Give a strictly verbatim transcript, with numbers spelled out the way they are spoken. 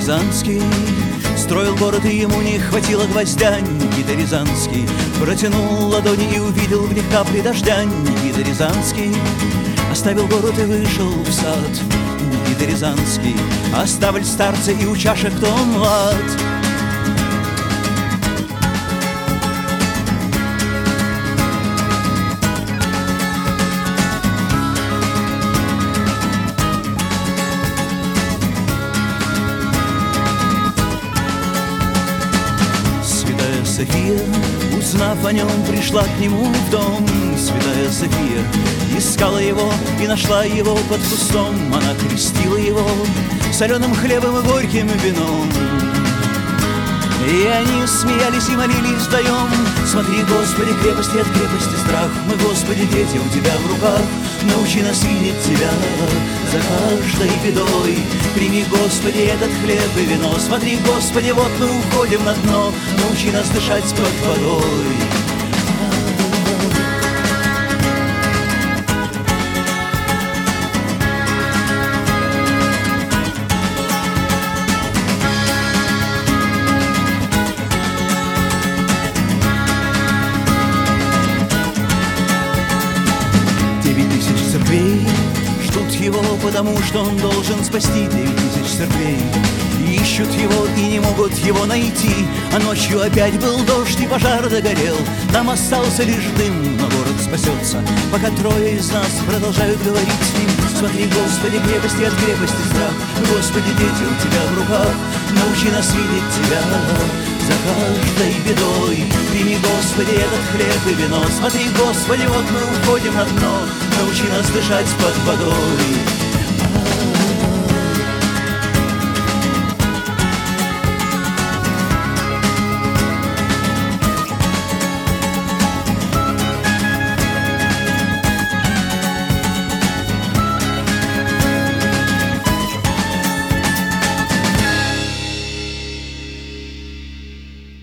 Рязанский строил город, и ему не хватило гвоздя. Никита Рязанский протянул ладони и увидел в них капли дождя. Никита Рязанский оставил город и вышел в сад. Никита Рязанский оставил старца и у чашек кто млад. София, узнав о нем, пришла к нему в дом. Святая София искала его и нашла его под кустом. Она крестила его соленым хлебом и горьким вином. И они смеялись и молились вдвоем. Смотри, Господи, крепости от крепости страх. Мы, Господи, дети у Тебя в руках. Научи нас видеть Тебя за каждой бедой. Прими, Господи, этот хлеб и вино. Смотри, Господи, вот мы уходим на дно. Научи нас дышать под водой. Ждут его, потому что он должен спасти девять тысяч церквей. Ищут его и не могут его найти. А ночью опять был дождь и пожар догорел. Там остался лишь дым, но город спасется, пока трое из нас продолжают говорить с ним. Смотри, Господи, крепости от крепости страх. Господи, дети у Тебя в руках. Научи нас видеть Тебя за каждой бедой. Прими, Господи, этот хлеб и вино. Смотри, Господи, вот мы уходим на дно. Научи нас дышать под водой.